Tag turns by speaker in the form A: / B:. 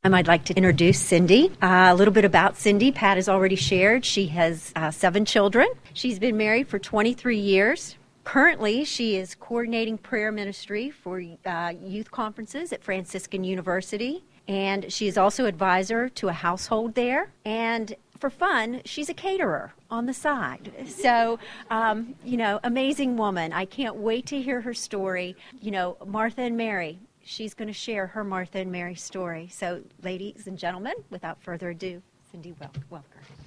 A: I'd like to introduce Cindy. A little bit about Cindy. Pat has already shared. She has 7 children. She's been married for 23 years. Currently, she is coordinating prayer ministry for youth conferences at Franciscan University. And she is also advisor to a household there. And for fun, she's a caterer on the side. So, amazing woman. I can't wait to hear her story. Martha and Mary. She's going to share her Martha and Mary story. So, ladies and gentlemen, without further ado, Cindy Welker.